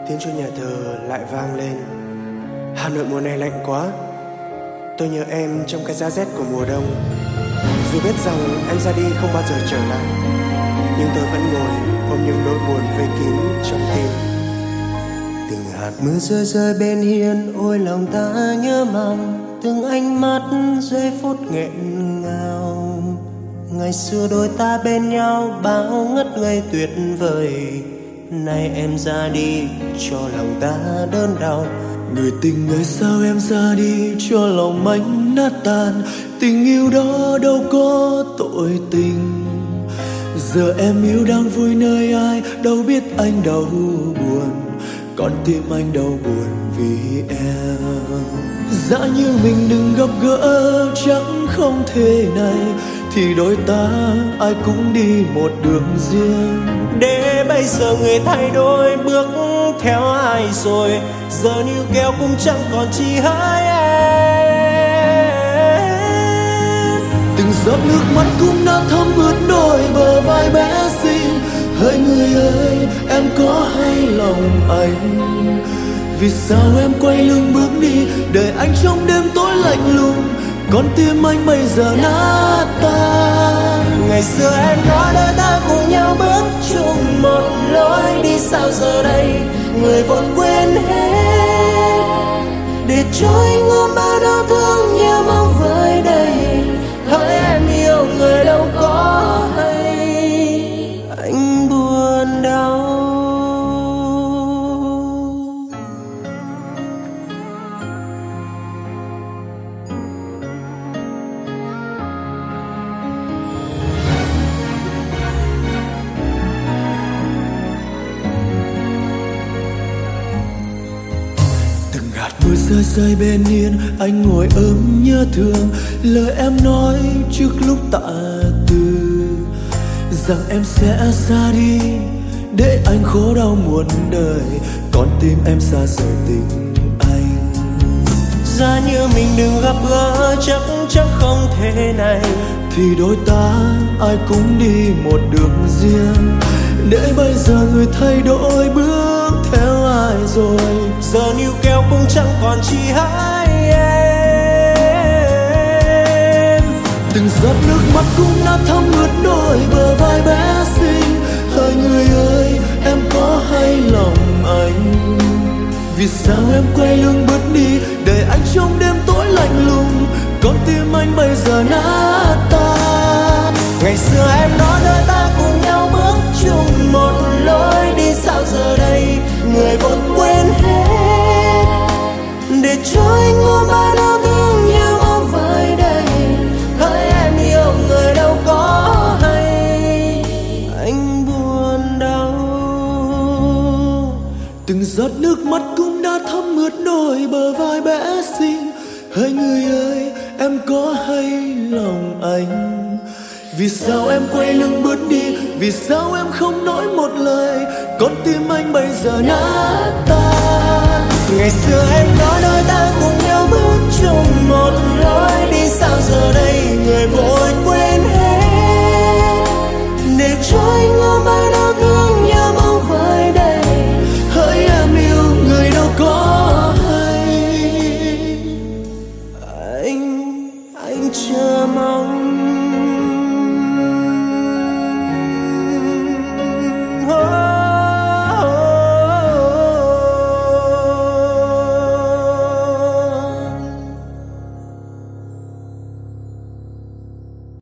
Tiếng chuông nhà thờ lại vang lên. Hà Nội mùa này lạnh quá. Tôi nhớ em trong cái giá rét của mùa đông. Dù biết rằng em ra đi không bao giờ trở lại, nhưng tôi vẫn ngồi ôm những nỗi buồn vây kín trong tim. Từng hạt mưa rơi rơi bên hiên, ôi lòng ta nhớ mong từng ánh mắt giây phút nghẹn ngào. Ngày xưa đôi ta bên nhau bao ngất ngây tuyệt vời, nay em ra đi cho lòng ta đớn đau. Người tình ơi sao em ra đi cho lòng anh nát tan, tình yêu đó đâu có tội tình. Giờ em yêu đang vui nơi ai, đâu biết anh đau buồn, con tim anh đau buồn vì em. Giá như mình đừng gặp gỡ chắc không thể này, thì đôi ta ai cũng đi một đường riêng. Để bây giờ người thay đổi bước theo ai rồi, giờ níu kéo cũng chẳng còn chỉ hai em. Từng giọt nước mắt cũng đã thấm ướt đôi bờ vai bé xinh. Hỡi người ơi em có hay lòng anh, vì sao em quay lưng bước đi để anh trong đêm tối lạnh lùng, con tim anh bây giờ nát tan. Ngày xưa em nói đôi ta cùng nhau bước chung một lối đi, sao giờ đây người vội quên hết, để cho anh ôm bao đau thương như mong vơi đầy. Hỡi em yêu người đâu có hay anh buồn đau. Hạt mưa rơi rơi bên hiên, anh ngồi ôm nhớ thương lời em nói trước lúc tạ từ, rằng em sẽ ra đi để anh khổ đau muôn đời, con tim em xa rời tình anh. Giá như mình đừng gặp gỡ chắc không thể này, thì đôi ta ai cũng đi một đường riêng. Để bây giờ người thay đổi bước theo ai rồi, giờ níu kéo cũng chẳng còn chỉ hai em. Từng giọt nước mắt cũng đã thấm ướt đôi bờ vai bé xinh. Hỡi người ơi em có hay lòng anh, vì sao em quay lưng bước đi để anh trong đêm tối lạnh lùng, con tim anh bây giờ nát tan. Ngày xưa em nói đôi ta cùng nhau bước chung một lối đi, sao giờ đây người vội quên hết, để cho anh ôm bao đau thương như mong vơi đầy. Hỡi em yêu người đâu có hay anh buồn đau. Từng giọt nước mắt cũng đã thấm ướt đôi bờ vai bé xinh. Hỡi người ơi em có hay lòng anh, vì sao em quay lưng bước đi, vì sao em không nói một lời, con tim anh bây giờ nát tan. Ngày xưa em nói đôi ta cùng nhau bước chung một lối đi, sao giờ đây người vội quên hết, để cho anh ôm bao đau thương